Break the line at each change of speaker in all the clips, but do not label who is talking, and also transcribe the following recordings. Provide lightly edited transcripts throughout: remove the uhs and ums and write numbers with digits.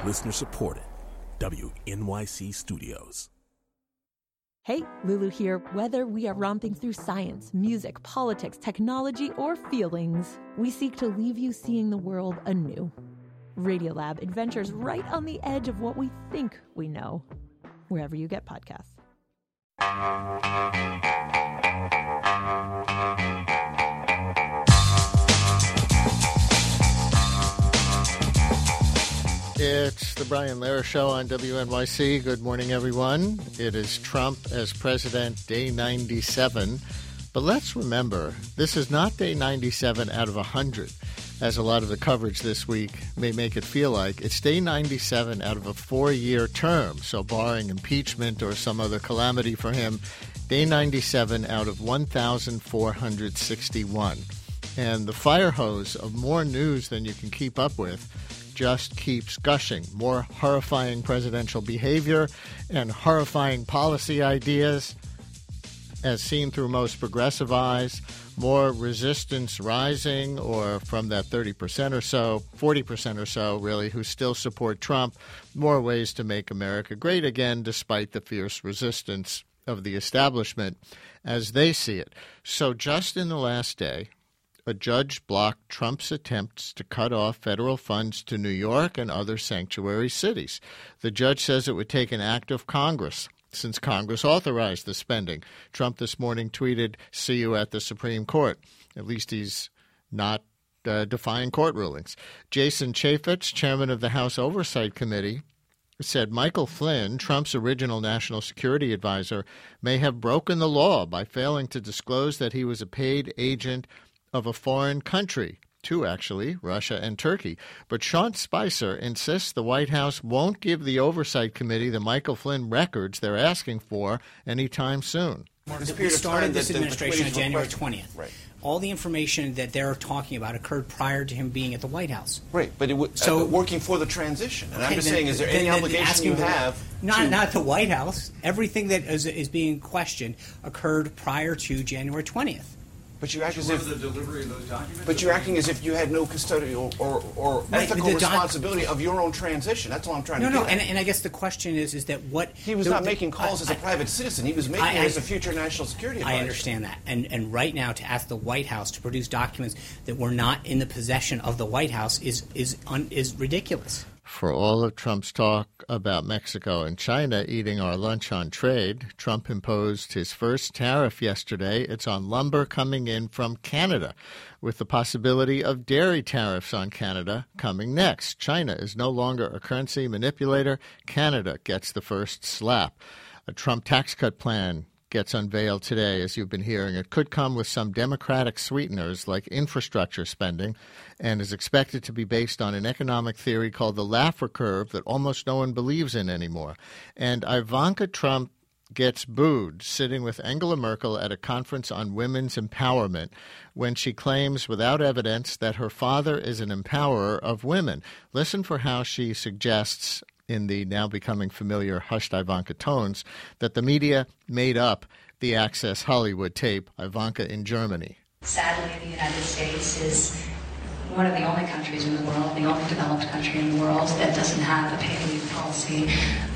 Listener supported. WNYC Studios.
Hey, Lulu here. Whether we are romping through science, music, politics, technology, or feelings, we seek to leave you seeing the world anew. Radiolab adventures right on the edge of what we think we know, wherever you get podcasts.
It's the Brian Lehrer Show on WNYC. Good morning, everyone. It is Trump as president, day 97. But let's remember, this is not day 97 out of 100, as a lot of the coverage this week may make it feel like. It's day 97 out of a 4-year term. So barring impeachment or some other calamity for him, day 97 out of 1,461. And the fire hose of more news than you can keep up with just keeps gushing. More horrifying presidential behavior and horrifying policy ideas as seen through most progressive eyes. More resistance rising, or from that 30% or so, 40% or so, really, who still support Trump. More ways to make America great again, despite the fierce resistance of the establishment as they see it. So just in the last day, a judge blocked Trump's attempts to cut off federal funds to New York and other sanctuary cities. The judge says it would take an act of Congress, since Congress authorized the spending. Trump this morning tweeted, "See you at the Supreme Court." At least he's not defying court rulings. Jason Chaffetz, chairman of the House Oversight Committee, said Michael Flynn, Trump's original national security advisor, may have broken the law by failing to disclose that he was a paid agent of a foreign country, two actually, Russia and Turkey. But Sean Spicer insists the White House won't give the Oversight Committee the Michael Flynn records they're asking for anytime soon.
We started this administration on January 20th. Right. All the information that they're talking about occurred prior to him being at the White House.
Right, but working for the transition. And I'm just saying, is there any obligation you have?
Not the White House. Everything that is being questioned occurred prior to January 20th.
But you act as if
the delivery of those documents.
But you're acting as if you had no custodial or ethical responsibility of your own transition. That's all I'm trying to get at.
And I guess the question is that what
he was not making calls as a private citizen. He was making it as a future national security advisor.
I understand that. And right now, to ask the White House to produce documents that were not in the possession of the White House is ridiculous.
For all of Trump's talk about Mexico and China eating our lunch on trade, Trump imposed his first tariff yesterday. It's on lumber coming in from Canada, with the possibility of dairy tariffs on Canada coming next. China is no longer a currency manipulator. Canada gets the first slap. A Trump tax cut plan gets unveiled today, as you've been hearing. It could come with some Democratic sweeteners like infrastructure spending and is expected to be based on an economic theory called the Laffer curve that almost no one believes in anymore. And Ivanka Trump gets booed sitting with Angela Merkel at a conference on women's empowerment when she claims without evidence that her father is an empowerer of women. Listen for how she suggests, in the now becoming familiar hushed Ivanka tones, that the media made up the Access Hollywood tape, Ivanka in Germany.
Sadly, the United States is one of the only countries in the world, the only developed country in the world, that doesn't have a paid leave policy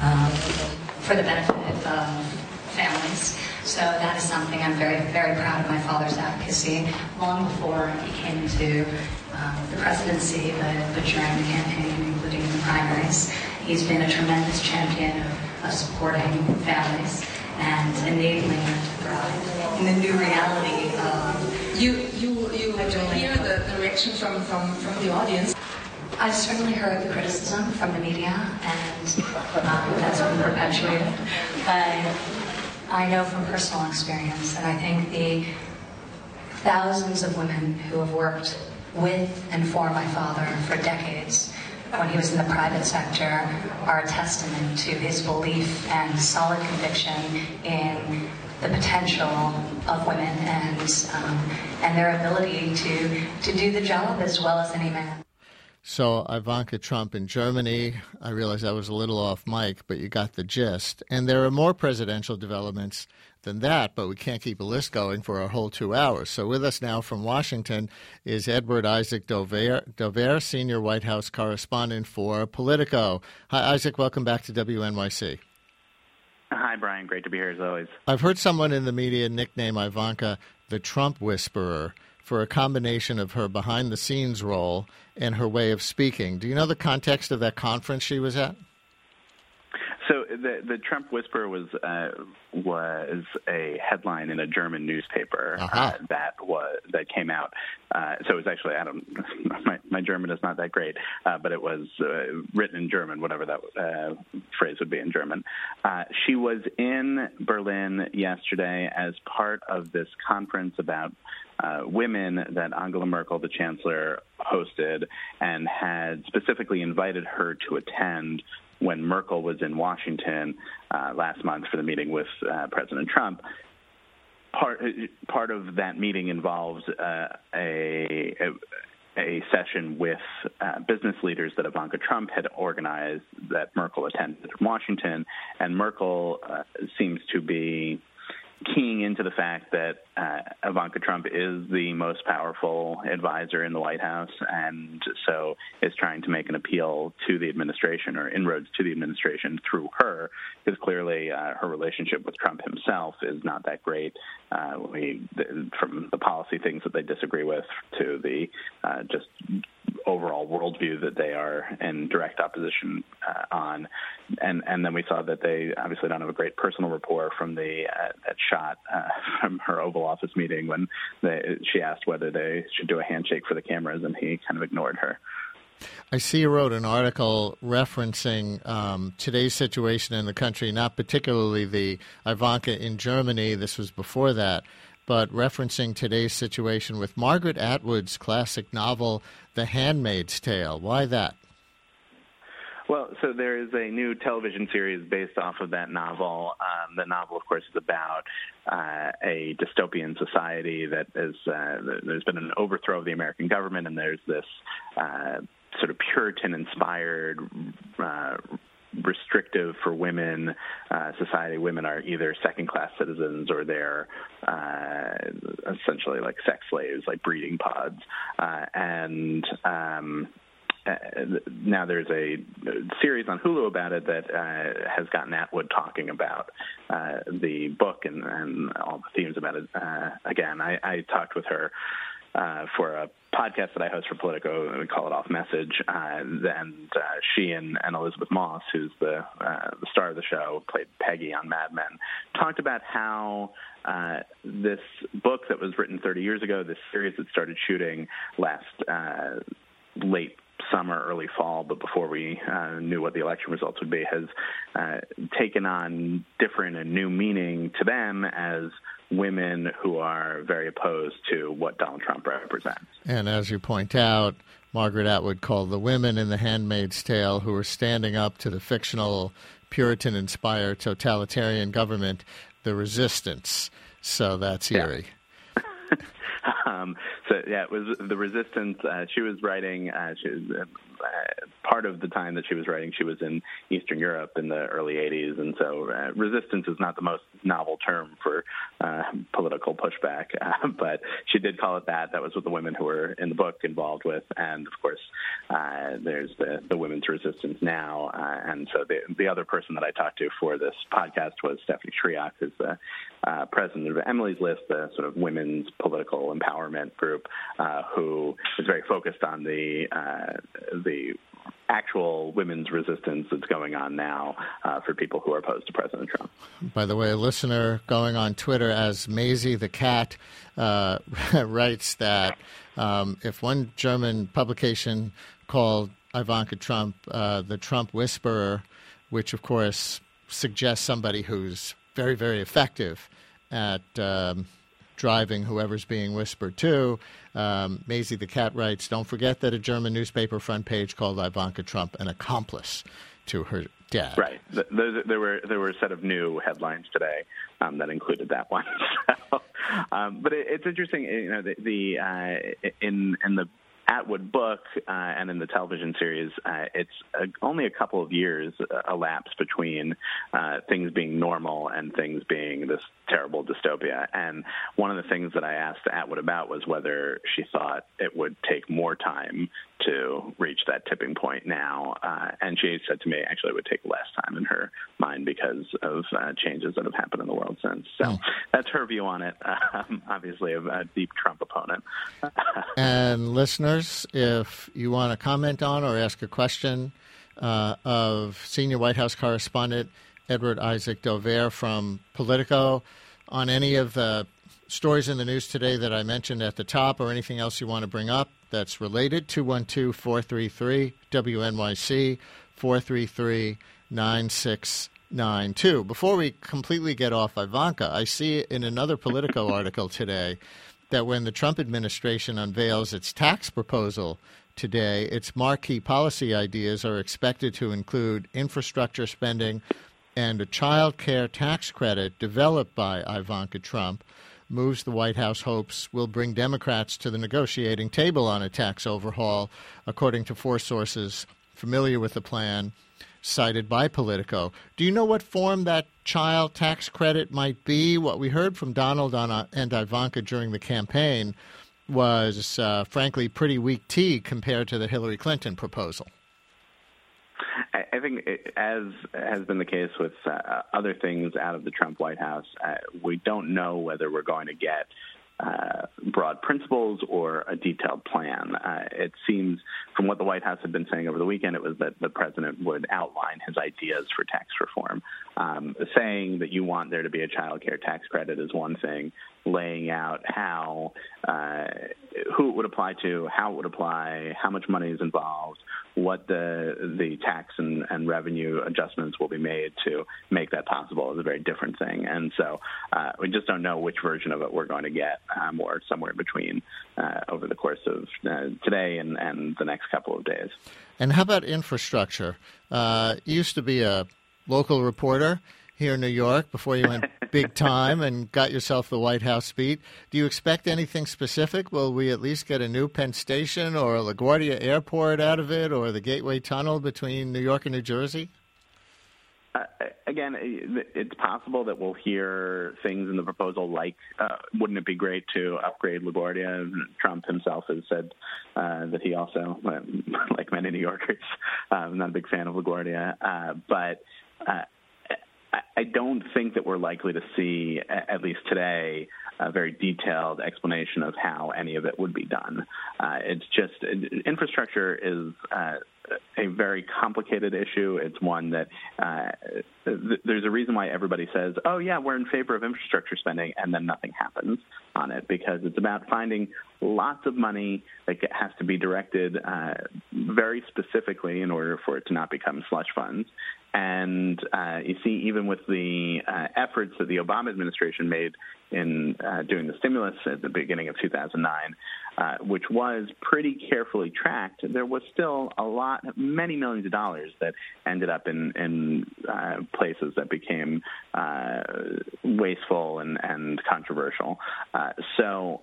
for the benefit of families. So that is something I'm very, very proud of my father's advocacy. Long before he came into the presidency, but during the campaign, including in the primaries, he's been a tremendous champion of supporting families and enabling them to thrive in the new reality of
you hear the reaction from the audience.
I certainly heard the criticism from the media, and that's been perpetuated. But I know from personal experience, and I think the thousands of women who have worked with and for my father for decades when he was in the private sector are a testament to his belief and solid conviction in the potential of women and their ability to do the job as well as any man.
So Ivanka Trump in Germany, I realize I was a little off mic, but you got the gist. And there are more presidential developments than that, but we can't keep a list going for a whole 2 hours. So with us now from Washington is Edward Isaac Dovere, senior White House correspondent for Politico. Hi, Isaac. Welcome back to WNYC.
Hi, Brian. Great to be here as always.
I've heard someone in the media nickname Ivanka the Trump Whisperer for a combination of her behind-the-scenes role and her way of speaking. Do you know the context of that conference she was at?
So the Trump Whisperer was a headline in a German newspaper that came out. So it was actually my German is not that great, but it was written in German, whatever that phrase would be in German. She was in Berlin yesterday as part of this conference about women that Angela Merkel, the chancellor, hosted and had specifically invited her to attend when Merkel was in Washington last month for the meeting with President Trump. Part of that meeting involves a session with business leaders that Ivanka Trump had organized that Merkel attended in Washington, and Merkel seems to be keying into the fact that Ivanka Trump is the most powerful advisor in the White House, and so is trying to make an appeal to the administration or inroads to the administration through her, because clearly her relationship with Trump himself is not that great, from the policy things that they disagree with to the just overall worldview that they are in direct opposition on. And then we saw that they obviously don't have a great personal rapport from that shot from her Oval Office meeting when she asked whether they should do a handshake for the cameras, and he kind of ignored her.
I see you wrote an article referencing today's situation in the country, not particularly the Ivanka in Germany, this was before that, but referencing today's situation with Margaret Atwood's classic novel, The Handmaid's Tale. Why that?
Well, so there is a new television series based off of that novel. The novel, of course, is about a dystopian society that is there's been an overthrow of the American government, and there's this sort of Puritan-inspired restrictive for women society. Women are either second-class citizens or they're essentially like sex slaves, like breeding pods. Now there's a series on Hulu about it that has gotten Atwood talking about the book and all the themes about it. Again, I talked with her for a podcast that I host for Politico, we call it Off Message, and she and Elizabeth Moss, who's the star of the show, played Peggy on Mad Men, talked about how this book that was written 30 years ago, this series that started shooting last late summer, early fall, but before we knew what the election results would be, has taken on different and new meaning to them as women who are very opposed to what Donald Trump represents.
And as you point out, Margaret Atwood called the women in The Handmaid's Tale who were standing up to the fictional Puritan-inspired totalitarian government the resistance. So that's eerie.
It was the resistance. She was writing. She was part of the time that she was writing. She was in Eastern Europe in the early '80s, and so resistance is not the most novel term for political pushback. But she did call it that. That was what the women who were in the book involved with, and of course, there's the women's resistance now. And so the other person that I talked to for this podcast was Stephanie Shriak, who's the president of Emily's List, the sort of women's political empowerment group, who is very focused on the actual women's resistance that's going on now for people who are opposed to President Trump.
By the way, a listener going on Twitter as Maisie the Cat writes that if one German publication called Ivanka Trump the Trump Whisperer, which of course suggests somebody who's very, very effective at driving whoever's being whispered to. Maisie the Cat writes, don't forget that a German newspaper front page called Ivanka Trump an accomplice to her dad.
Right. There were a set of new headlines today that included that one. So, but it's interesting, in the Atwood book and in the television series, it's only a couple of years elapsed between things being normal and things being this terrible dystopia. And one of the things that I asked Atwood about was whether she thought it would take more time to reach that tipping point now. And she said to me, actually, it would take less time in her mind because of changes that have happened in the world since. So that's her view on it, obviously a deep Trump opponent.
And listeners, if you want to comment on or ask a question of senior White House correspondent Edward Isaac Dovere from Politico on any of the stories in the news today that I mentioned at the top or anything else you want to bring up that's related, 212-433-WNYC, 433-9692. Before we completely get off Ivanka, I see in another Politico article today that when the Trump administration unveils its tax proposal today, its marquee policy ideas are expected to include infrastructure spending and a child care tax credit developed by Ivanka Trump. Moves the White House hopes will bring Democrats to the negotiating table on a tax overhaul, according to 4 sources familiar with the plan cited by Politico. Do you know what form that child tax credit might be? What we heard from Donald and Ivanka during the campaign was, frankly, pretty weak tea compared to the Hillary Clinton proposal.
I think, as has been the case with other things out of the Trump White House, we don't know whether we're going to get broad principles or a detailed plan. It seems, from what the White House had been saying over the weekend, it was that the president would outline his ideas for tax reform. Saying that you want there to be a child care tax credit is one thing. Laying out how, who it would apply to, how it would apply, how much money is involved, what the tax and revenue adjustments will be made to make that possible is a very different thing. And so we just don't know which version of it we're going to get, or somewhere between over the course of today and the next couple of days.
And how about infrastructure? You used to be a local reporter here in New York before you went big time and got yourself the White House beat. Do you expect anything specific? Will we at least get a new Penn Station or a LaGuardia Airport out of it, or the Gateway Tunnel between New York and New Jersey?
Again, it's possible that we'll hear things in the proposal like, wouldn't it be great to upgrade LaGuardia? Trump himself has said that he also, like many New Yorkers, not a big fan of LaGuardia. But I don't think that we're likely to see, at least today, a very detailed explanation of how any of it would be done. It's just infrastructure is a very complicated issue. It's one that there's a reason why everybody says, oh, yeah, we're in favor of infrastructure spending, and then nothing happens on it, because it's about finding lots of money that has to be directed very specifically in order for it to not become slush funds. And you see, even with the efforts that the Obama administration made in doing the stimulus at the beginning of 2009, which was pretty carefully tracked, there was still many millions of dollars that ended up in places that became wasteful and controversial. So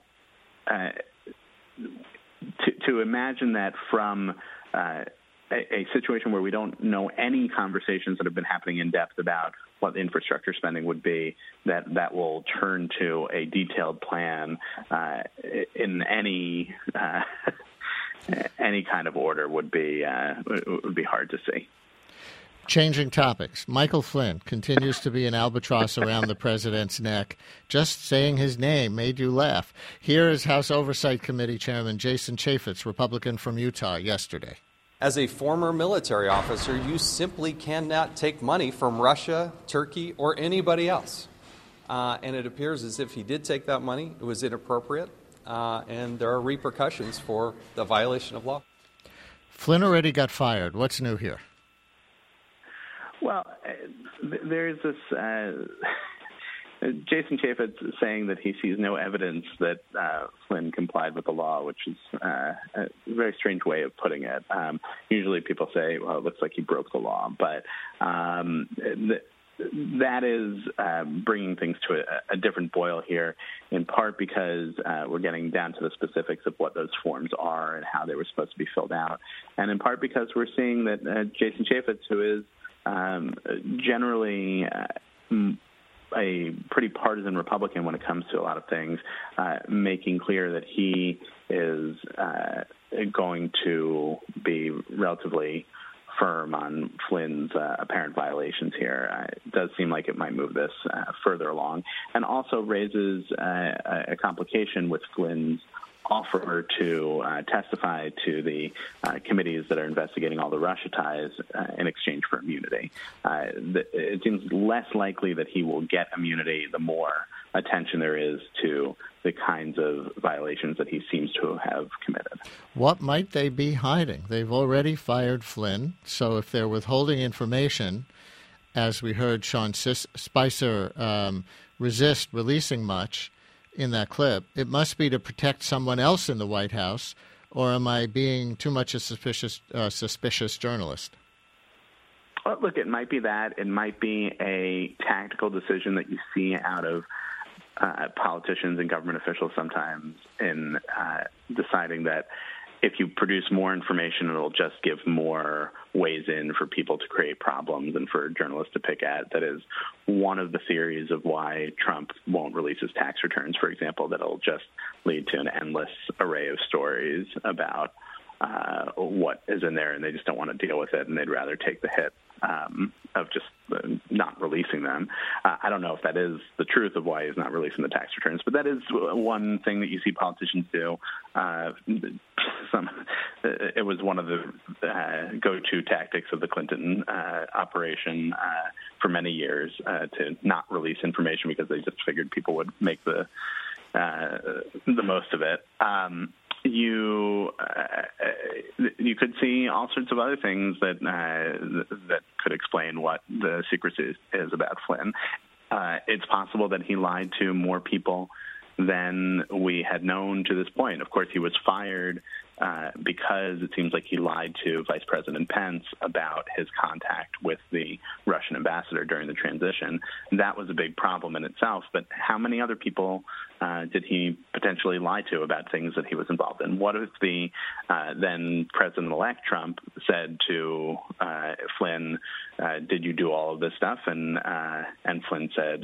to imagine that from a situation where we don't know any conversations that have been happening in depth about what infrastructure spending would be, that will turn to a detailed plan in any kind of order would be hard to see.
Changing topics. Michael Flynn continues to be an albatross around the president's neck. Just saying his name made you laugh. Here is House Oversight Committee Chairman Jason Chaffetz, Republican from Utah, yesterday.
As a former military officer, you simply cannot take money from Russia, Turkey, or anybody else. And it appears as if he did take that money. It was inappropriate, and there are repercussions for the violation of law.
Flynn already got fired. What's new here?
Well, there's this Jason Chaffetz saying that he sees no evidence that Flynn complied with the law, which is a very strange way of putting it. Usually people say, well, it looks like he broke the law. But that is bringing things to a different boil here, in part because we're getting down to the specifics of what those forms are and how they were supposed to be filled out, and in part because we're seeing that Jason Chaffetz, who is generally a pretty partisan Republican when it comes to a lot of things, making clear that he is going to be relatively firm on Flynn's apparent violations here. It does seem like it might move this further along, and also raises a complication with Flynn's offer to testify to the committees that are investigating all the Russia ties in exchange for immunity. It seems less likely that he will get immunity the more attention there is to the kinds of violations that he seems to have committed.
What might they be hiding? They've already fired Flynn, so if they're withholding information, as we heard Sean Spicer resist releasing much in that clip, it must be to protect someone else in the White House, or am I being too much a suspicious journalist?
Well, look, it might be that. It might be a tactical decision that you see out of politicians and government officials sometimes in deciding that if you produce more information, it'll just give more ways in for people to create problems and for journalists to pick at. That is one of the theories of why Trump won't release his tax returns, for example, that it'll just lead to an endless array of stories about what is in there, and they just don't want to deal with it, and they'd rather take the hit of just not releasing them. I don't know if that is the truth of why he's not releasing the tax returns, but that is one thing that you see politicians do. It was one of the go-to tactics of the Clinton operation for many years to not release information because they just figured people would make the most of it. You could see all sorts of other things that could explain what the secrecy is about Flynn. It's possible that he lied to more people than we had known to this point. Of course, he was fired because it seems like he lied to Vice President Pence about his contact with the Russian ambassador during the transition. That was a big problem in itself, but how many other people did he potentially lie to about things that he was involved in? What if the then President-elect Trump said to Flynn, did you do all of this stuff? And Flynn said,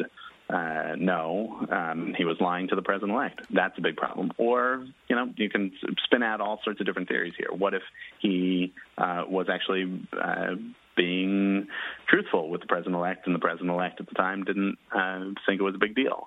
no, he was lying to the president-elect. That's a big problem. Or, you can spin out all sorts of different theories here. What if he was actually being truthful with the president-elect, and the president-elect at the time didn't think it was a big deal?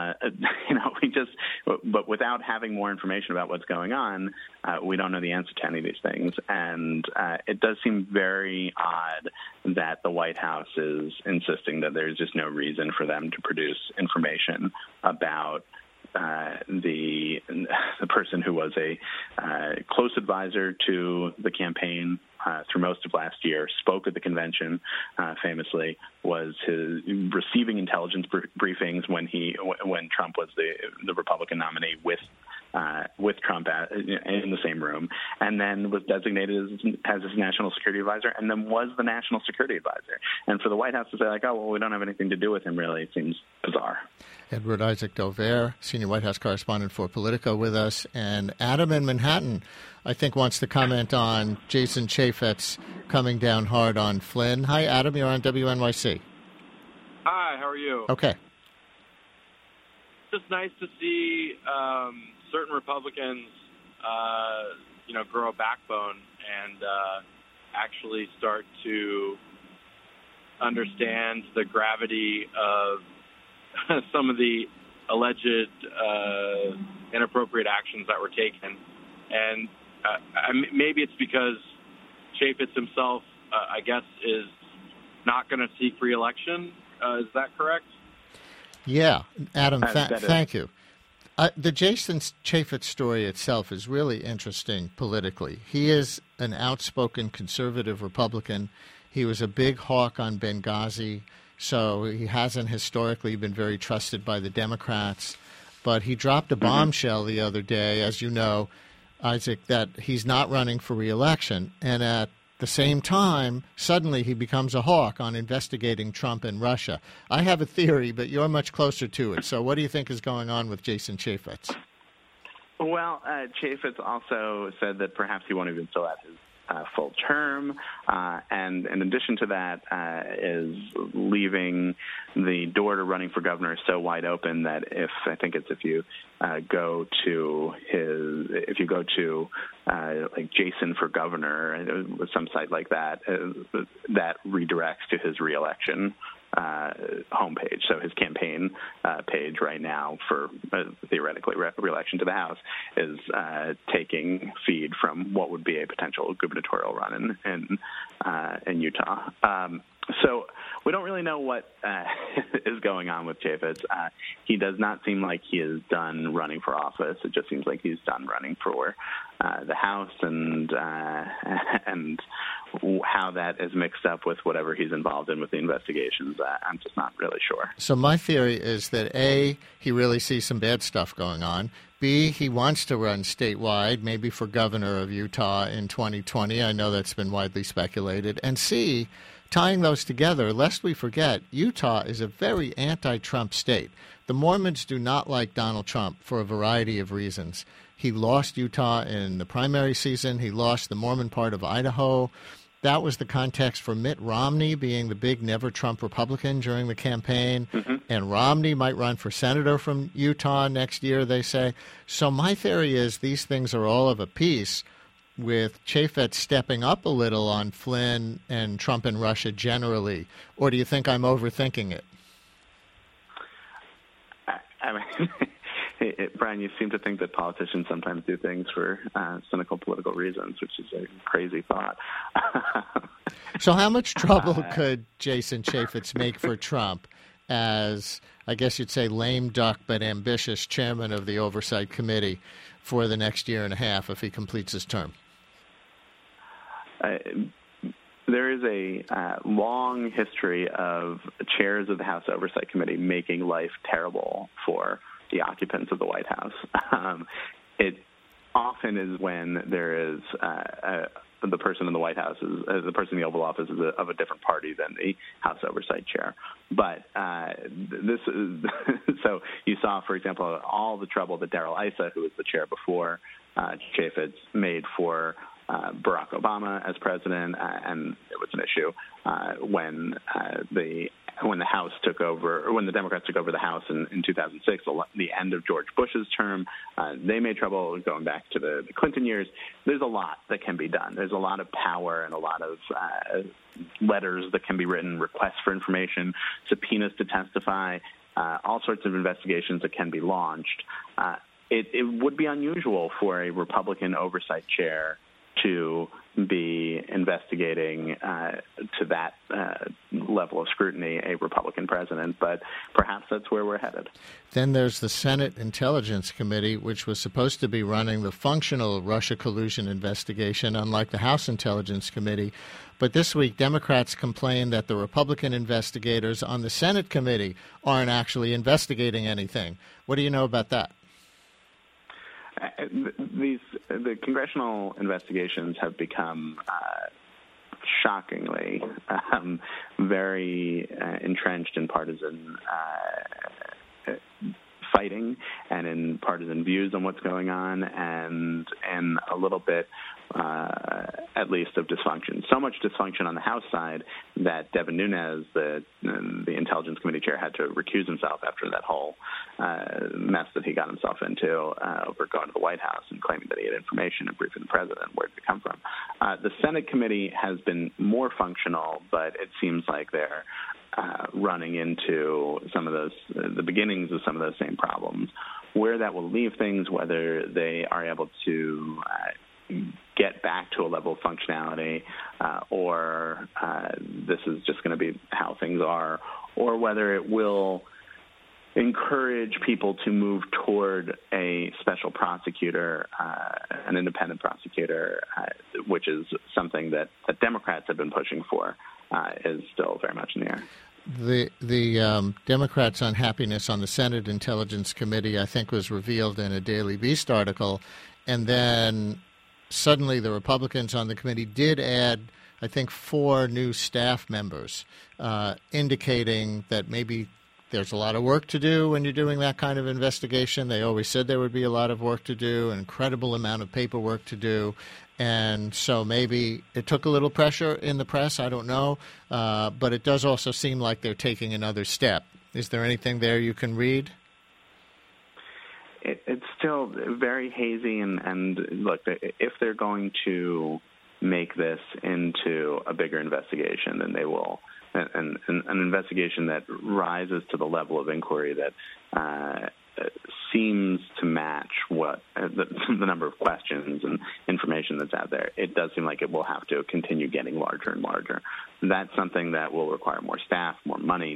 But without having more information about what's going on, we don't know the answer to any of these things. And it does seem very odd that the White House is insisting that there's just no reason for them to produce information about the person who was a close advisor to the campaign through most of last year, spoke at the convention famously, was receiving intelligence briefings when Trump was the Republican nominee with Trump in the same room, and then was designated as his national security advisor, and then was the national security advisor. And for the White House to say, like, oh, well, we don't have anything to do with him, really, it seems bizarre.
Edward Isaac Dover, senior White House correspondent for Politico, with us. And Adam in Manhattan, I think, wants to comment on Jason Chaffetz coming down hard on Flynn. Hi, Adam. You're on WNYC.
Hi. How are you?
Okay.
Just nice to see certain Republicans, grow a backbone and actually start to understand the gravity of some of the alleged inappropriate actions that were taken. And maybe it's because Chaffetz himself, I guess, is not going to seek re-election. Is that correct?
Yeah. Adam, thank you. The Jason Chaffetz story itself is really interesting politically. He is an outspoken conservative Republican. He was a big hawk on Benghazi, so he hasn't historically been very trusted by the Democrats. But he dropped a bombshell the other day, as you know, Isaac, that he's not running for re-election. And at the same time, suddenly he becomes a hawk on investigating Trump and Russia. I have a theory, but you're much closer to it. So what do you think is going on with Jason Chaffetz?
Well, Chaffetz also said that perhaps he won't even fill out his full term, and in addition to that, is leaving the door to running for governor so wide open that if you go to like Jason for governor with some site like that, that redirects to his reelection homepage. So his campaign page right now for theoretically re-election to the House is taking feed from what would be a potential gubernatorial run in Utah. So we don't really know what is going on with Chaffetz. He does not seem like he is done running for office. It just seems like he's done running for the House, and how that is mixed up with whatever he's involved in with the investigations, I'm just not really sure.
So my theory is that A, he really sees some bad stuff going on. B, he wants to run statewide, maybe for governor of Utah in 2020. I know that's been widely speculated. And C, tying those together, lest we forget, Utah is a very anti-Trump state. The Mormons do not like Donald Trump for a variety of reasons. He lost Utah in the primary season. He lost the Mormon part of Idaho. That was the context for Mitt Romney being the big never-Trump Republican during the campaign. Mm-hmm. And Romney might run for senator from Utah next year, they say. So my theory is these things are all of a piece, with Chaffetz stepping up a little on Flynn and Trump and Russia generally. Or do you think I'm overthinking it?
I mean, Brian, you seem to think that politicians sometimes do things for cynical political reasons, which is a crazy thought.
So how much trouble could Jason Chaffetz make for Trump as, I guess you'd say, lame duck but ambitious chairman of the Oversight Committee for the next year and a half if he completes his term?
There is a long history of chairs of the House Oversight Committee making life terrible for the occupants of the White House. It often is when there is the person in the White House, the person in the Oval Office is of a different party than the House Oversight Chair. But this is so you saw, for example, all the trouble that Darrell Issa, who was the chair before Chaffetz, made for Barack Obama as president, and it was an issue when the House took over, or when the Democrats took over the House in 2006, the end of George Bush's term. They made trouble going back to the Clinton years. There's a lot that can be done. There's a lot of power and a lot of letters that can be written, requests for information, subpoenas to testify, all sorts of investigations that can be launched. It would be unusual for a Republican oversight chair to be investigating to that level of scrutiny a Republican president, but perhaps that's where we're headed.
Then there's the Senate Intelligence Committee, which was supposed to be running the functional Russia collusion investigation, unlike the House Intelligence Committee. But this week, Democrats complained that the Republican investigators on the Senate committee aren't actually investigating anything. What do you know about that?
The congressional investigations have become shockingly very entrenched in partisan fighting and in partisan views on what's going on, and a little bit, at least, of dysfunction. So much dysfunction on the House side that Devin Nunes, the Intelligence Committee chair, had to recuse himself after that whole mess that he got himself into over going to the White House and claiming that he had information and briefing the president. Where did it come from? The Senate committee has been more functional, but it seems like they're running into some of those, the beginnings of some of those same problems. Where that will leave things, whether they are able to get back to a level of functionality, or this is just going to be how things are, or whether it will encourage people to move toward a special prosecutor, an independent prosecutor, which is something that Democrats have been pushing for, is still very much in the air.
The Democrats' unhappiness on the Senate Intelligence Committee, I think, was revealed in a Daily Beast article, and then suddenly the Republicans on the committee did add I think, 4 new staff members, indicating that maybe there's a lot of work to do when you're doing that kind of investigation. They always said there would be a lot of work to do, an incredible amount of paperwork to do. And so maybe it took a little pressure in the press, I don't know. But it does also seem like they're taking another step. Is there anything there you can read?
It's still very hazy. And look, if they're going to make this into a bigger investigation, then they will. And an investigation that rises to the level of inquiry that seems to match what the number of questions and information that's out there. It does seem like it will have to continue getting larger and larger. That's something that will require more staff, more money,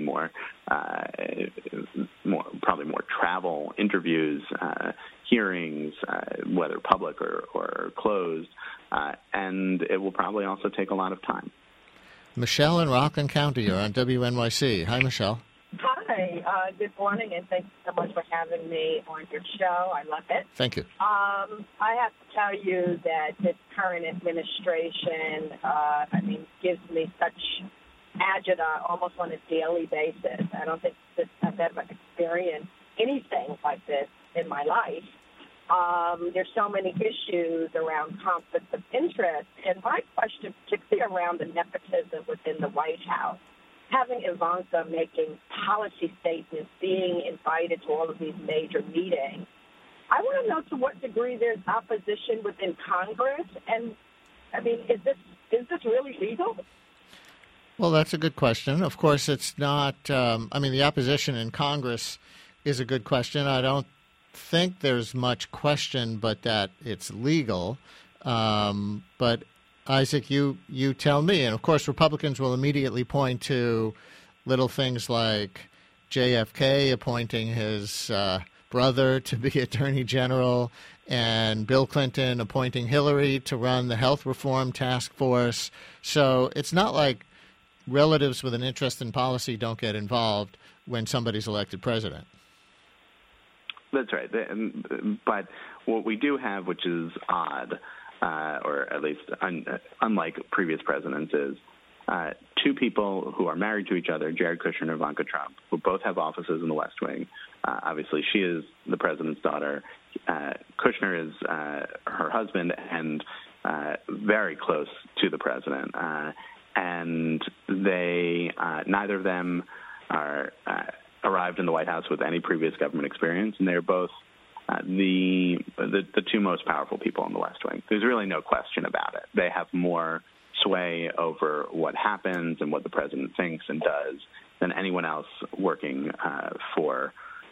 probably more travel, interviews, hearings, whether public or closed, and it will probably also take a lot of time.
Michelle in Rockland County, you're on WNYC. Hi, Michelle.
Hi, good morning, and thank you so much for having me on your show. I love it.
Thank you.
I have to tell you that this current administration, gives me such agita almost on a daily basis. I don't think I've ever experienced anything like this in my life. There's so many issues around conflicts of interest, and my question, particularly around the nepotism within the White House, having Ivanka making policy statements, being invited to all of these major meetings, I want to know to what degree there's opposition within Congress, and is this really legal?
Well, that's a good question. Of course, it's not. The opposition in Congress is a good question. I don't think there's much question but that it's legal. But Isaac, you tell me. And of course, Republicans will immediately point to little things like JFK appointing his brother to be Attorney General and Bill Clinton appointing Hillary to run the health reform task force. So it's not like relatives with an interest in policy don't get involved when somebody's elected president.
That's right. But what we do have, which is odd, or at least unlike previous presidents, is 2 people who are married to each other, Jared Kushner and Ivanka Trump, who both have offices in the West Wing. Obviously, she is the president's daughter. Kushner is her husband and very close to the president. And they, neither of them are arrived in the White House with any previous government experience, and they're both the 2 most powerful people in the West Wing. There's really no question about it. They have more sway over what happens and what the president thinks and does than anyone else working for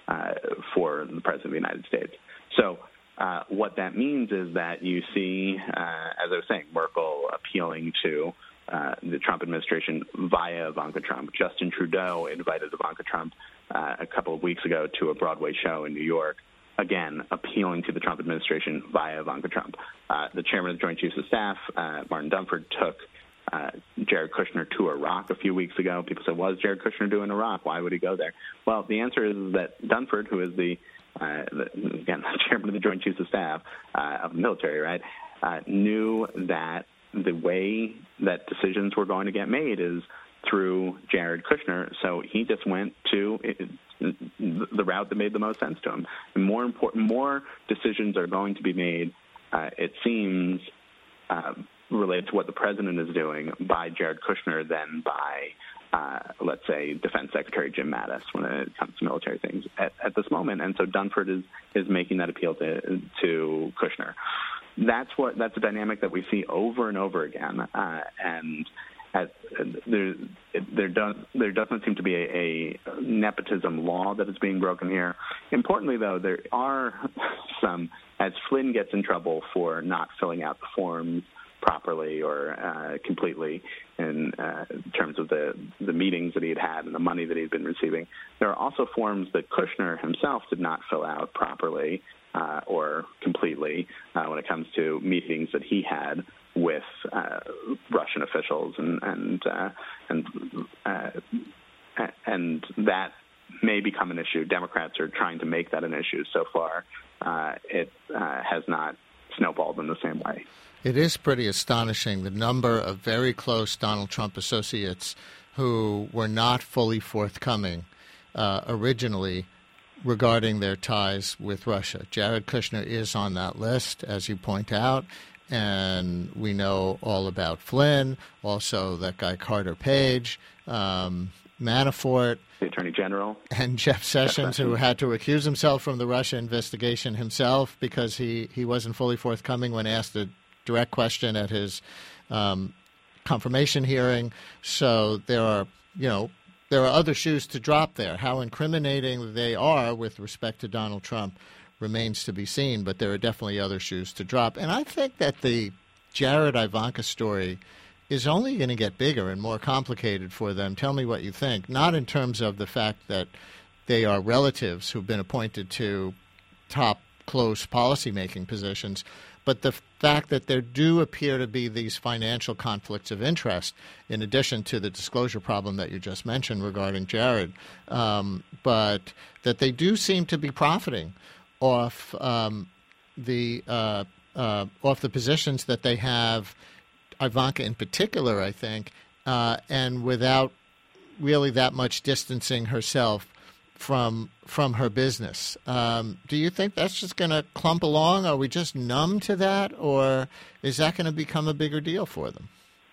the president of the United States. So what that means is that you see, as I was saying, Merkel appealing to the Trump administration via Ivanka Trump. Justin Trudeau invited Ivanka Trump a couple of weeks ago to a Broadway show in New York, again, appealing to the Trump administration via Ivanka Trump. The chairman of the Joint Chiefs of Staff, Martin Dunford, took Jared Kushner to Iraq a few weeks ago. People said, what is Jared Kushner doing in Iraq? Why would he go there? Well, the answer is that Dunford, who is the chairman of the Joint Chiefs of Staff of the military, right, knew that the way that decisions were going to get made is through Jared Kushner, so he just went to the route that made the most sense to him. And more decisions are going to be made, it seems, related to what the president is doing by Jared Kushner than by, let's say, Defense Secretary Jim Mattis when it comes to military things at this moment. And so Dunford is making that appeal to Kushner. That's a dynamic that we see over and over again, and there doesn't seem to be a nepotism law that is being broken here. Importantly, though, there are some, as Flynn gets in trouble for not filling out the forms properly or completely in terms of the meetings that he had and the money that he had been receiving. There are also forms that Kushner himself did not fill out properly or completely when it comes to meetings that he had with Russian officials, and that may become an issue. Democrats are trying to make that an issue. So far, it has not snowballed in the same way.
It is pretty astonishing, the number of very close Donald Trump associates who were not fully forthcoming originally regarding their ties with Russia. Jared Kushner is on that list, as you point out, and we know all about Flynn, also that guy Carter Page, Manafort,
the Attorney General,
and Jeff Sessions, who had to recuse himself from the Russia investigation himself because he wasn't fully forthcoming when asked a direct question at his confirmation hearing. So there are other shoes to drop there. How incriminating they are with respect to Donald Trump remains to be seen, but there are definitely other shoes to drop. And I think that the Jared-Ivanka story is only going to get bigger and more complicated for them. Tell me what you think, not in terms of the fact that they are relatives who've been appointed to top close policymaking positions, but the fact that there do appear to be these financial conflicts of interest, in addition to the disclosure problem that you just mentioned regarding Jared, but that they do seem to be profiting off the positions that they have, Ivanka in particular, I think, and without really that much distancing herself from her business. Do you think that's just going to clump along? Are we just numb to that, or is that going to become a bigger deal for them?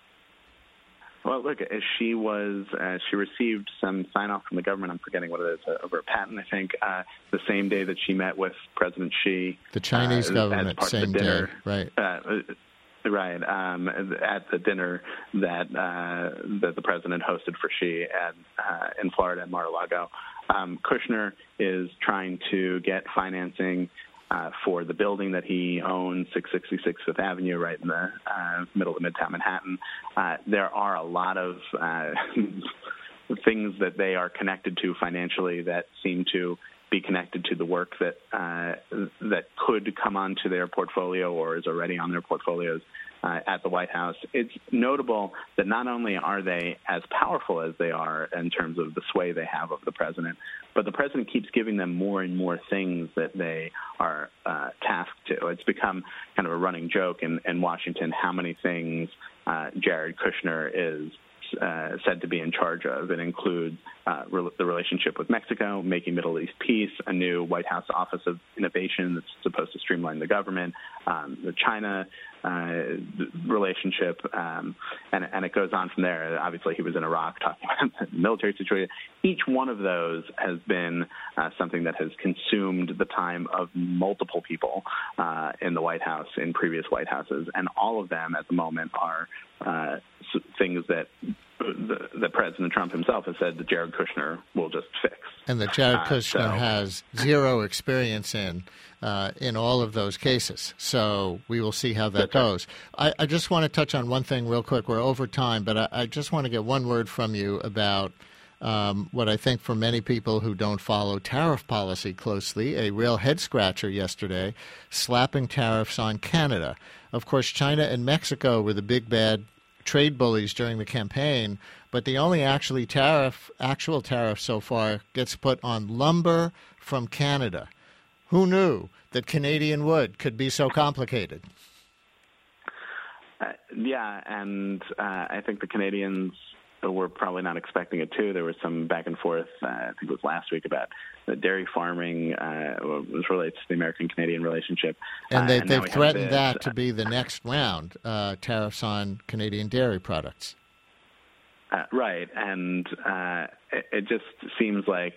Well, look, she received some sign-off from the government. I'm forgetting what it is, over a patent, I think, the same day that she met with President Xi.
The Chinese government, same day, right.
Right, at the dinner that the president hosted for Xi in Florida at Mar-a-Lago. Kushner is trying to get financing for the building that he owns, 666 Fifth Avenue, right in the middle of Midtown Manhattan. There are a lot of things that they are connected to financially that seem to be connected to the work that could come onto their portfolio or is already on their portfolios at the White House. It's notable that not only are they as powerful as they are in terms of the sway they have over the president, but the president keeps giving them more and more things that they are tasked to. It's become kind of a running joke in Washington how many things Jared Kushner is said to be in charge of. It includes the relationship with Mexico, making Middle East peace, a new White House Office of Innovation that's supposed to streamline the government, the China relationship, and it goes on from there. Obviously, he was in Iraq talking about the military situation. Each one of those has been something that has consumed the time of multiple people in the White House, in previous White Houses, and all of them at the moment are things that President Trump himself has said that Jared Kushner will just fix.
And that Jared Kushner has zero experience in all of those cases. So we will see how that goes. I just want to touch on one thing real quick. We're over time, but I just want to get one word from you about what I think for many people who don't follow tariff policy closely, a real head-scratcher yesterday, slapping tariffs on Canada. Of course, China and Mexico were the big bad trade bullies during the campaign, but the only actual tariff so far gets put on lumber from Canada. Who knew that Canadian wood could be so complicated?
And I think the Canadians were probably not expecting it too. There was some back and forth, I think it was last week, about the dairy farming, was related to the American-Canadian relationship.
And they've threatened that to be the next round, tariffs on Canadian dairy products.
Right, and it just seems like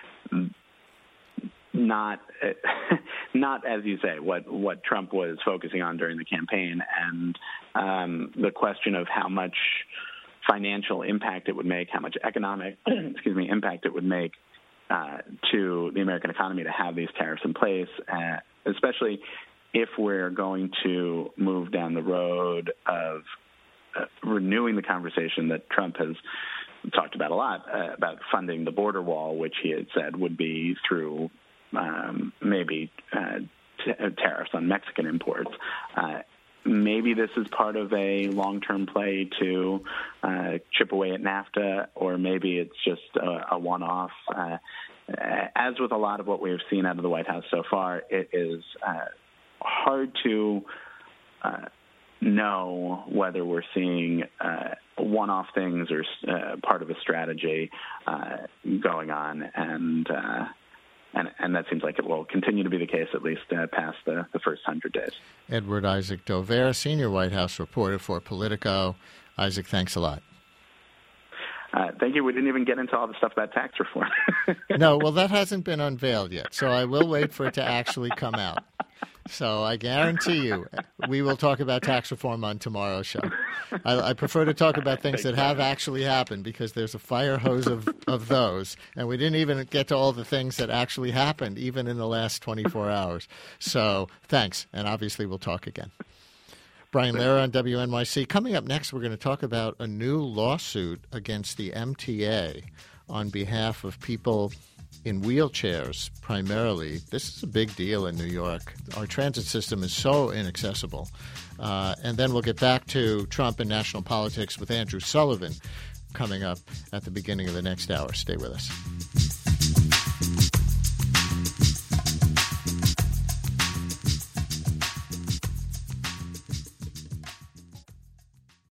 not as you say, what Trump was focusing on during the campaign, and the question of how much financial impact it would make, how much economic impact it would make to the American economy to have these tariffs in place, especially if we're going to move down the road of renewing the conversation that Trump has talked about a lot, about funding the border wall, which he had said would be through maybe tariffs on Mexican imports. Maybe this is part of a long-term play to chip away at NAFTA, or maybe it's just a one-off. As with a lot of what we have seen out of the White House so far, it is hard to know whether we're seeing one-off things or part of a strategy going on, and that seems like it will continue to be the case at least past the first 100 days.
Edward Isaac Dovere, senior White House reporter for Politico. Isaac, thanks a lot.
Thank you. We didn't even get into all the stuff about tax reform.
No, well, that hasn't been unveiled yet, so I will wait for it to actually come out. So I guarantee you we will talk about tax reform on tomorrow's show. I prefer to talk about things that have actually happened because there's a fire hose of those, and we didn't even get to all the things that actually happened even in the last 24 hours. So thanks, and obviously we'll talk again. Brian Lehrer on WNYC. Coming up next, we're going to talk about a new lawsuit against the MTA on behalf of people in wheelchairs primarily. This is a big deal in New York. Our transit system is so inaccessible. And then we'll get back to Trump and national politics with Andrew Sullivan coming up at the beginning of the next hour. Stay with us.